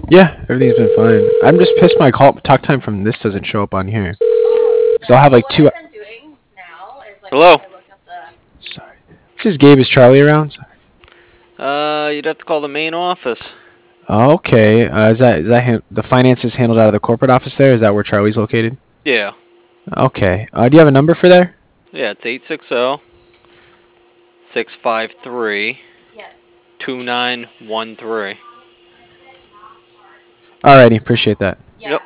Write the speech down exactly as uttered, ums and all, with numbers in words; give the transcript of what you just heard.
Yeah, everything's been fine. I'm just pissed my call talk time from this doesn't show up on here. So I'll have like two. Hello? Sorry. This is Gabe. Is Charlie around? Uh, you'd have to call the main office. Okay. Uh, is that is that han- the finances handled out of the corporate office there? Is that where Charlie's located? Yeah. Okay. Uh, do you have a number for there? Yeah, it's eight six zero, six five three, two nine one three. Alrighty, appreciate that. Yep.